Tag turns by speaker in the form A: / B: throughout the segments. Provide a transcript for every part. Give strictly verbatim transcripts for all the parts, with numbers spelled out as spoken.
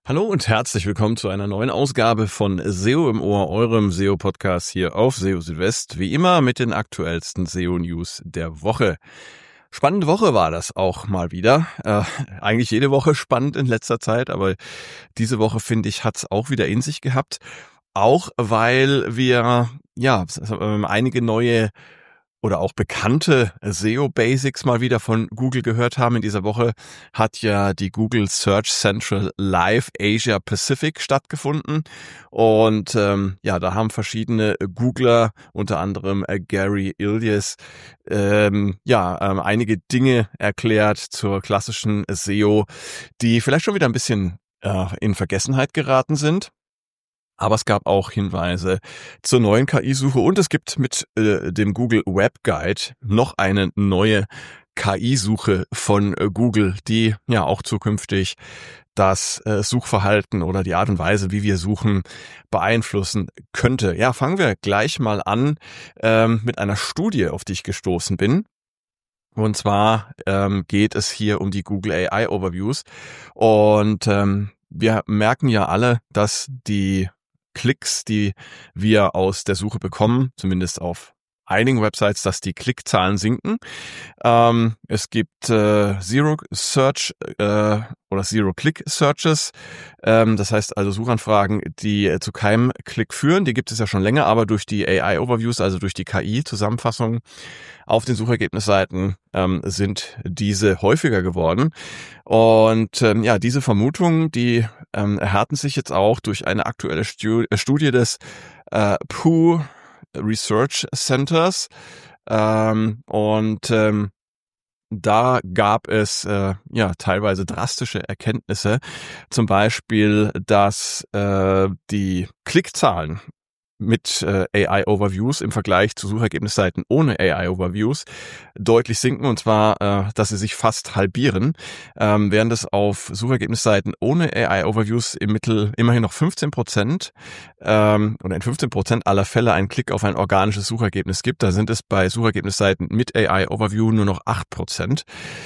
A: Hallo und herzlich willkommen zu einer neuen Ausgabe von S E O im Ohr, eurem S E O-Podcast hier auf S E O Südwest, wie immer mit den aktuellsten S E O-News der Woche. Spannende Woche war das auch mal wieder. Äh, eigentlich jede Woche spannend in letzter Zeit, aber diese Woche, finde ich, hat es auch wieder in sich gehabt. Auch weil wir ja einige neue oder auch bekannte S E O-Basics mal wieder von Google gehört haben. In dieser Woche hat ja die Google Search Central Live Asia Pacific stattgefunden und ähm, ja, da haben verschiedene Googler, unter anderem äh, Gary Illyes, ähm, ja, ähm, einige Dinge erklärt zur klassischen S E O, die vielleicht schon wieder ein bisschen äh, in Vergessenheit geraten sind. Aber es gab auch Hinweise zur neuen K I-Suche und es gibt mit äh, dem Google Web Guide noch eine neue K I-Suche von äh, Google, die ja auch zukünftig das äh, Suchverhalten oder die Art und Weise, wie wir suchen, beeinflussen könnte. Ja, fangen wir gleich mal an ähm, mit einer Studie, auf die ich gestoßen bin. Und zwar ähm, geht es hier um die Google A I Overviews und ähm, wir merken ja alle, dass die Klicks, die wir aus der Suche bekommen, zumindest auf einigen Websites, dass die Klickzahlen sinken. Ähm, es gibt äh, Zero Search äh, oder Zero Click Searches. Ähm, das heißt also Suchanfragen, die äh, zu keinem Klick führen. Die gibt es ja schon länger, aber durch die A I Overviews, also durch die K I-Zusammenfassung auf den Suchergebnisseiten ähm, sind diese häufiger geworden. Und ähm, ja, diese Vermutungen, die ähm, erhärten sich jetzt auch durch eine aktuelle Stu- Studie des äh, Pew Research Centers. Ähm, und ähm, da gab es äh, ja teilweise drastische Erkenntnisse. Zum Beispiel, dass äh, die Klickzahlen mit äh, A I-Overviews im Vergleich zu Suchergebnisseiten ohne A I-Overviews deutlich sinken, und zwar, äh, dass sie sich fast halbieren, ähm, während es auf Suchergebnisseiten ohne A I-Overviews im Mittel immerhin noch fünfzehn Prozent ähm, oder in fünfzehn Prozent aller Fälle einen Klick auf ein organisches Suchergebnis gibt. Da sind es bei Suchergebnisseiten mit A I-Overview nur noch acht Prozent.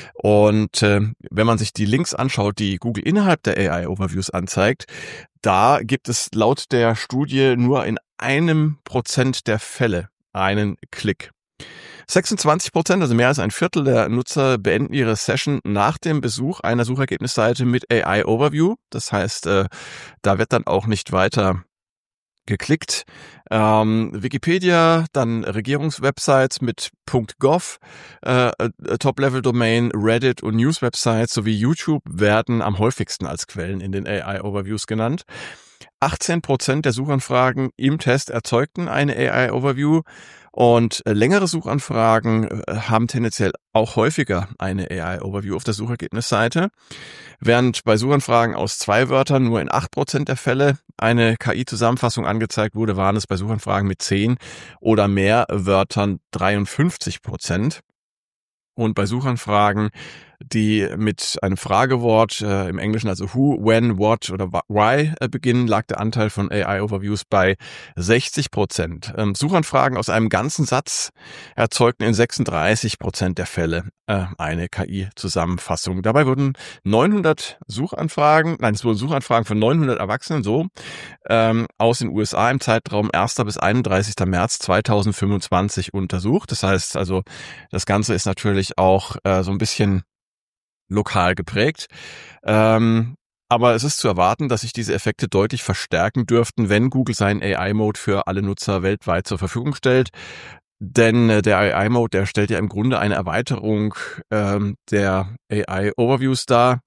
A: Und äh, wenn man sich die Links anschaut, die Google innerhalb der A I-Overviews anzeigt, da gibt es laut der Studie nur in einem Prozent der Fälle einen Klick. sechsundzwanzig Prozent, also mehr als ein Viertel der Nutzer, beenden ihre Session nach dem Besuch einer Suchergebnisseite mit A I-Overview. Das heißt, äh, da wird dann auch nicht weiter geklickt. Ähm, Wikipedia, dann Regierungswebsites mit .gov, äh, Top-Level-Domain, Reddit und News-Websites sowie YouTube werden am häufigsten als Quellen in den A I-Overviews genannt. achtzehn Prozent der Suchanfragen im Test erzeugten eine A I-Overview und längere Suchanfragen haben tendenziell auch häufiger eine A I-Overview auf der Suchergebnisseite. Während bei Suchanfragen aus zwei Wörtern nur in acht Prozent der Fälle eine K I-Zusammenfassung angezeigt wurde, waren es bei Suchanfragen mit zehn oder mehr Wörtern dreiundfünfzig Prozent. Und bei Suchanfragen, die mit einem Fragewort äh, im Englischen, also who, when, what oder why äh, beginnen, lag der Anteil von A I-Overviews bei sechzig Prozent. Ähm, Suchanfragen aus einem ganzen Satz erzeugten in sechsunddreißig Prozent der Fälle äh, eine K I-Zusammenfassung. Dabei wurden neunhundert Suchanfragen, nein, es wurden Suchanfragen von neunhundert Erwachsenen so ähm, aus den U S A im Zeitraum erster bis einunddreißigster März zweitausendfünfundzwanzig untersucht. Das heißt also, das Ganze ist natürlich auch äh, so ein bisschen lokal geprägt. Ähm, aber es ist zu erwarten, dass sich diese Effekte deutlich verstärken dürften, wenn Google seinen A I-Mode für alle Nutzer weltweit zur Verfügung stellt. Denn äh, der A I-Mode, der stellt ja im Grunde eine Erweiterung ähm, der A I-Overviews dar.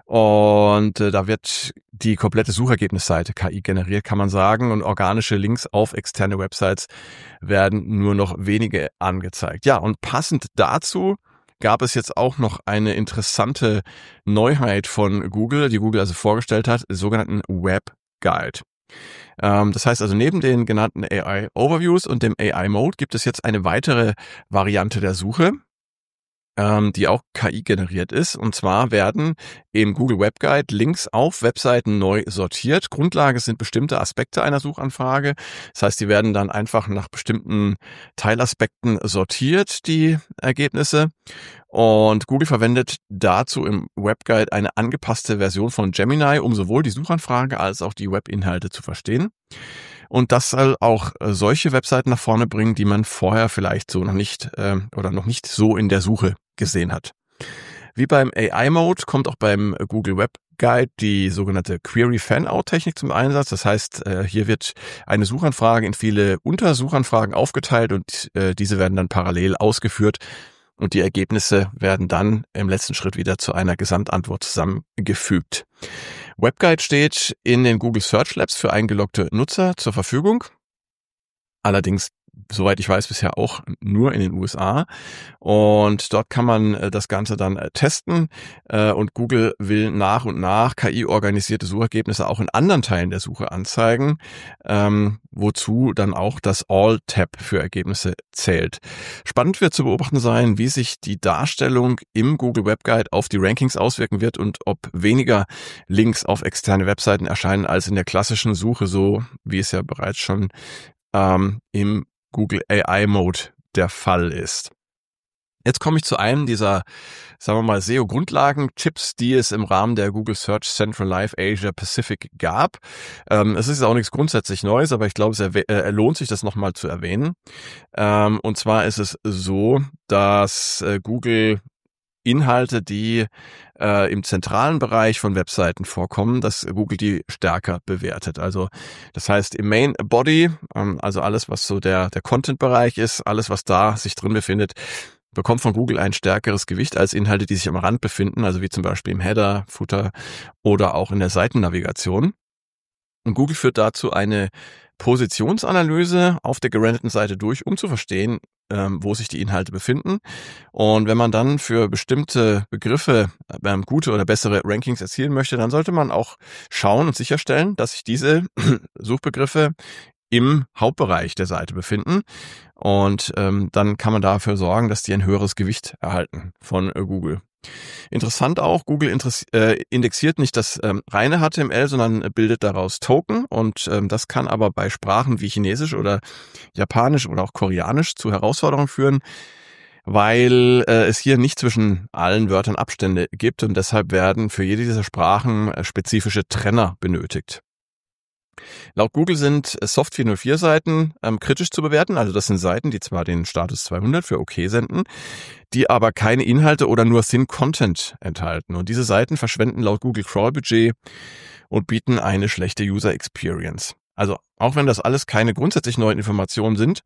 A: Und äh, da wird die komplette Suchergebnisseite K I generiert, kann man sagen. Und organische Links auf externe Websites werden nur noch wenige angezeigt. Ja, und passend dazu gab es jetzt auch noch eine interessante Neuheit von Google, die Google also vorgestellt hat, den sogenannten Web Guide. Ähm, das heißt also, neben den genannten A I-Overviews und dem A I-Mode gibt es jetzt eine weitere Variante der Suche. die auch K I generiert ist. Und zwar werden im Google Web Guide Links auf Webseiten neu sortiert. Grundlage sind bestimmte Aspekte einer Suchanfrage. Das heißt, die werden dann einfach nach bestimmten Teilaspekten sortiert, die Ergebnisse. Und Google verwendet dazu im Web Guide eine angepasste Version von Gemini, um sowohl die Suchanfrage als auch die Webinhalte zu verstehen. Und das soll auch solche Webseiten nach vorne bringen, die man vorher vielleicht so noch nicht äh, oder noch nicht so in der Suche gesehen hat. Wie beim A I-Mode kommt auch beim Google Web Guide die sogenannte Query-Fan-Out-Technik zum Einsatz. Das heißt, äh, hier wird eine Suchanfrage in viele Untersuchanfragen aufgeteilt und äh, diese werden dann parallel ausgeführt. Und die Ergebnisse werden dann im letzten Schritt wieder zu einer Gesamtantwort zusammengefügt. WebGuide steht in den Google Search Labs für eingeloggte Nutzer zur Verfügung. Allerdings, soweit ich weiß, bisher auch nur in den U S A. Und dort kann man das Ganze dann testen. Und Google will nach und nach K I-organisierte Suchergebnisse auch in anderen Teilen der Suche anzeigen, ähm, wozu dann auch das All-Tab für Ergebnisse zählt. Spannend wird zu beobachten sein, wie sich die Darstellung im Google Web Guide auf die Rankings auswirken wird und ob weniger Links auf externe Webseiten erscheinen als in der klassischen Suche, so wie es ja bereits schon ähm, im Google A I-Mode der Fall ist. Jetzt komme ich zu einem dieser, sagen wir mal, S E O-Grundlagen-Tipps, die es im Rahmen der Google Search Central Live Asia Pacific gab. Ähm, es ist auch nichts grundsätzlich Neues, aber ich glaube, es erw- äh, lohnt sich, das nochmal zu erwähnen. Ähm, und zwar ist es so, dass äh, Google Inhalte, die äh, im zentralen Bereich von Webseiten vorkommen, dass Google die stärker bewertet. Also das heißt im Main Body, ähm, also alles, was so der der Content-Bereich ist, alles, was da sich drin befindet, bekommt von Google ein stärkeres Gewicht als Inhalte, die sich am Rand befinden, also wie zum Beispiel im Header, Footer oder auch in der Seitennavigation. Und Google führt dazu eine Positionsanalyse auf der gerenderten Seite durch, um zu verstehen, ähm, wo sich die Inhalte befinden. Und wenn man dann für bestimmte Begriffe ähm, gute oder bessere Rankings erzielen möchte, dann sollte man auch schauen und sicherstellen, dass sich diese Suchbegriffe im Hauptbereich der Seite befinden. Und ähm, dann kann man dafür sorgen, dass die ein höheres Gewicht erhalten von äh, Google. Interessant auch, Google äh, indexiert nicht das ähm, reine H T M L, sondern bildet daraus Token und ähm, das kann aber bei Sprachen wie Chinesisch oder Japanisch oder auch Koreanisch zu Herausforderungen führen, weil äh, es hier nicht zwischen allen Wörtern Abstände gibt und deshalb werden für jede dieser Sprachen äh, spezifische Trenner benötigt. Laut Google sind Soft vierhundertvier Seiten ähm, kritisch zu bewerten, also das sind Seiten, die zwar den Status zweihundert für OK senden, die aber keine Inhalte oder nur Thin Content enthalten. Und diese Seiten verschwenden laut Google Crawl-Budget und bieten eine schlechte User Experience. Also auch wenn das alles keine grundsätzlich neuen Informationen sind,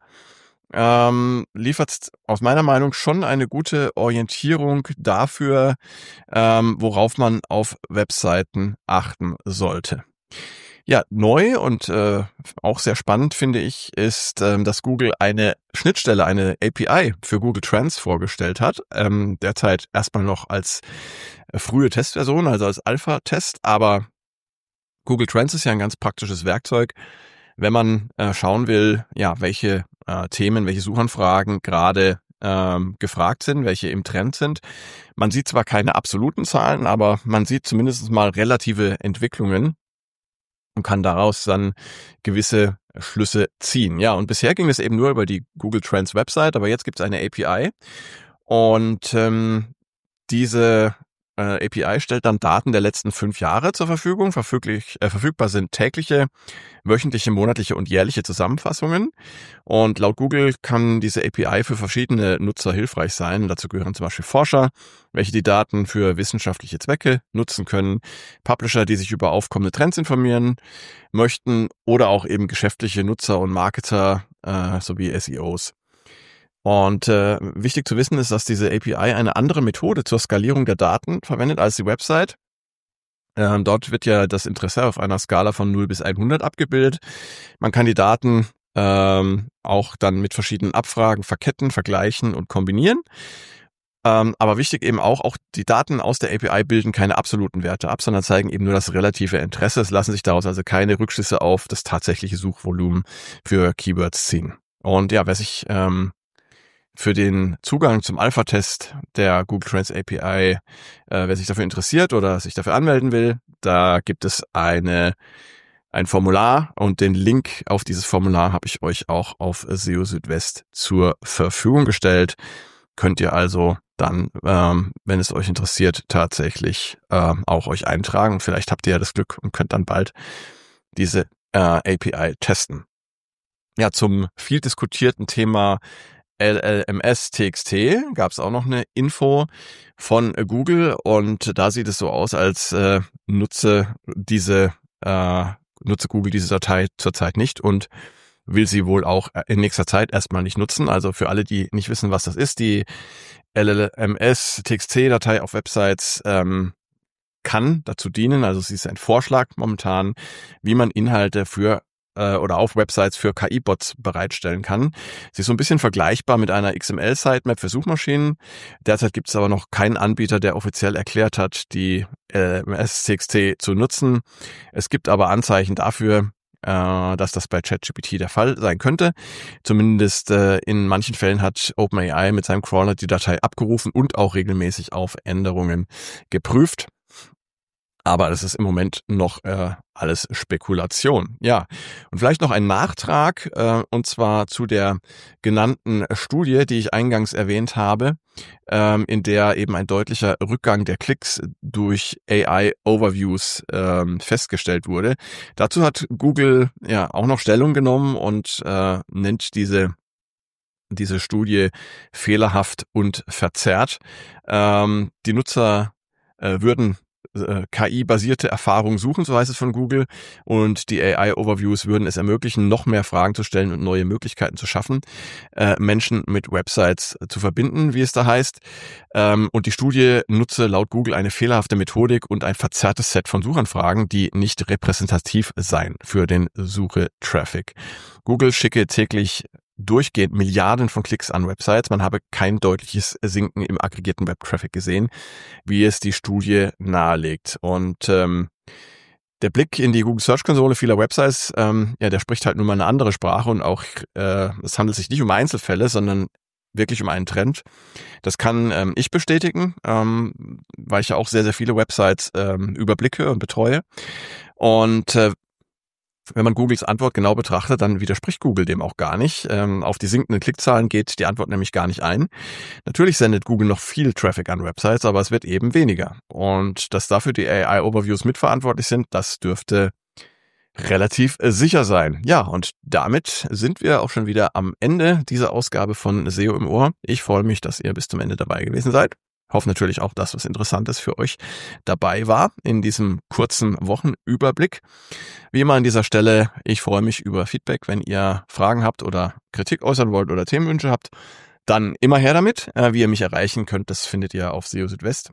A: ähm, liefert es aus meiner Meinung schon eine gute Orientierung dafür, ähm, worauf man auf Webseiten achten sollte. Ja, neu und äh, auch sehr spannend finde ich, ist, ähm, dass Google eine Schnittstelle, eine A P I für Google Trends vorgestellt hat. Ähm, derzeit erstmal noch als äh, frühe Testversion, also als Alpha-Test, aber Google Trends ist ja ein ganz praktisches Werkzeug, wenn man äh, schauen will, ja, welche äh, Themen, welche Suchanfragen gerade ähm, gefragt sind, welche im Trend sind. Man sieht zwar keine absoluten Zahlen, aber man sieht zumindest mal relative Entwicklungen und kann daraus dann gewisse Schlüsse ziehen. Ja, und bisher ging es eben nur über die Google Trends Website, aber jetzt gibt es eine A P I und ähm, diese äh, A P I stellt dann Daten der letzten fünf Jahre zur Verfügung. Verfüglich, äh, verfügbar sind tägliche, wöchentliche, monatliche und jährliche Zusammenfassungen. Und laut Google kann diese A P I für verschiedene Nutzer hilfreich sein. Dazu gehören zum Beispiel Forscher, welche die Daten für wissenschaftliche Zwecke nutzen können, Publisher, die sich über aufkommende Trends informieren möchten oder auch eben geschäftliche Nutzer und Marketer äh, sowie S E Os. Und äh, wichtig zu wissen ist, dass diese A P I eine andere Methode zur Skalierung der Daten verwendet als die Website. Ähm, dort wird ja das Interesse auf einer Skala von null bis hundert abgebildet. Man kann die Daten ähm, auch dann mit verschiedenen Abfragen verketten, vergleichen und kombinieren. Ähm, aber wichtig eben auch, auch die Daten aus der A P I bilden keine absoluten Werte ab, sondern zeigen eben nur das relative Interesse. Es lassen sich daraus also keine Rückschlüsse auf das tatsächliche Suchvolumen für Keywords ziehen. Und ja, wer sich ähm, für den Zugang zum Alpha-Test der Google Trends A P I, äh, wer sich dafür interessiert oder sich dafür anmelden will, da gibt es eine ein Formular und den Link auf dieses Formular habe ich euch auch auf S E O Südwest zur Verfügung gestellt. Könnt ihr also dann, ähm, wenn es euch interessiert, tatsächlich äh, auch euch eintragen. Vielleicht habt ihr ja das Glück und könnt dann bald diese äh, A P I testen. Ja, zum viel diskutierten Thema L L M S T X T gab es auch noch eine Info von Google und da sieht es so aus, als äh, nutze diese äh, nutze Google diese Datei zurzeit nicht und will sie wohl auch in nächster Zeit erstmal nicht nutzen. Also für alle, die nicht wissen, was das ist, die L L M S T X T-Datei auf Websites ähm, kann dazu dienen, also sie ist ein Vorschlag momentan, wie man Inhalte für äh, oder auf Websites für K I-Bots bereitstellen kann. Sie ist so ein bisschen vergleichbar mit einer X M L-Sitemap für Suchmaschinen. Derzeit gibt es aber noch keinen Anbieter, der offiziell erklärt hat, die L L M S T X T zu nutzen. Es gibt aber Anzeichen dafür, dass das bei ChatGPT der Fall sein könnte. Zumindest äh, in manchen Fällen hat OpenAI mit seinem Crawler die Datei abgerufen und auch regelmäßig auf Änderungen geprüft. Aber das ist im Moment noch äh, alles Spekulation. Ja, und vielleicht noch ein Nachtrag, äh, und zwar zu der genannten Studie, die ich eingangs erwähnt habe, ähm, in der eben ein deutlicher Rückgang der Klicks durch A I-Overviews ähm, festgestellt wurde. Dazu hat Google ja auch noch Stellung genommen und äh, nennt diese diese Studie fehlerhaft und verzerrt. Ähm, die Nutzer äh, würden K I-basierte Erfahrungen suchen, so heißt es von Google, und die A I-Overviews würden es ermöglichen, noch mehr Fragen zu stellen und neue Möglichkeiten zu schaffen, äh, Menschen mit Websites zu verbinden, wie es da heißt. Ähm, und die Studie nutze laut Google eine fehlerhafte Methodik und ein verzerrtes Set von Suchanfragen, die nicht repräsentativ seien für den Suche-Traffic. Google schicke täglich durchgehend Milliarden von Klicks an Websites. Man habe kein deutliches Sinken im aggregierten Web-Traffic gesehen, wie es die Studie nahelegt. Und ähm, der Blick in die Google Search Konsole vieler Websites, ähm, ja, der spricht halt nun mal eine andere Sprache und auch äh, es handelt sich nicht um Einzelfälle, sondern wirklich um einen Trend. Das kann ähm, ich bestätigen, ähm, weil ich ja auch sehr, sehr viele Websites ähm, überblicke und betreue. Und äh, wenn man Googles Antwort genau betrachtet, dann widerspricht Google dem auch gar nicht. Ähm, auf die sinkenden Klickzahlen geht die Antwort nämlich gar nicht ein. Natürlich sendet Google noch viel Traffic an Websites, aber es wird eben weniger. Und dass dafür die A I-Overviews mitverantwortlich sind, das dürfte relativ äh, sicher sein. Ja, und damit sind wir auch schon wieder am Ende dieser Ausgabe von S E O im Ohr. Ich freue mich, dass ihr bis zum Ende dabei gewesen seid. Hoffe natürlich auch, dass was Interessantes für euch dabei war in diesem kurzen Wochenüberblick. Wie immer an dieser Stelle, ich freue mich über Feedback. Wenn ihr Fragen habt oder Kritik äußern wollt oder Themenwünsche habt, dann immer her damit. Wie ihr mich erreichen könnt, das findet ihr auf S E O Südwest.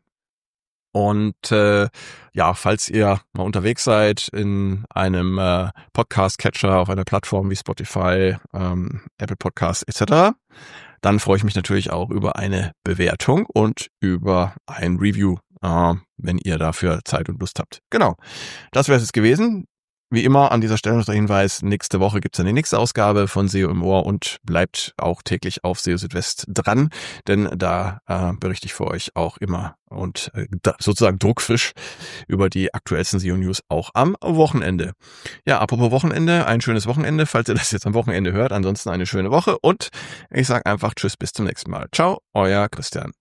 A: Und äh, ja, falls ihr mal unterwegs seid in einem äh, Podcast-Catcher auf einer Plattform wie Spotify, ähm, Apple Podcasts et cetera, dann freue ich mich natürlich auch über eine Bewertung und über ein Review, äh, wenn ihr dafür Zeit und Lust habt. Genau, das wäre es jetzt gewesen. Wie immer an dieser Stelle noch der Hinweis, nächste Woche gibt's dann die nächste Ausgabe von S E O im Ohr und bleibt auch täglich auf S E O Südwest dran, denn da äh, berichte ich für euch auch immer und äh, sozusagen druckfrisch über die aktuellsten S E O-News auch am Wochenende. Ja, apropos Wochenende, ein schönes Wochenende, falls ihr das jetzt am Wochenende hört. Ansonsten eine schöne Woche und ich sage einfach Tschüss, bis zum nächsten Mal. Ciao, euer Christian.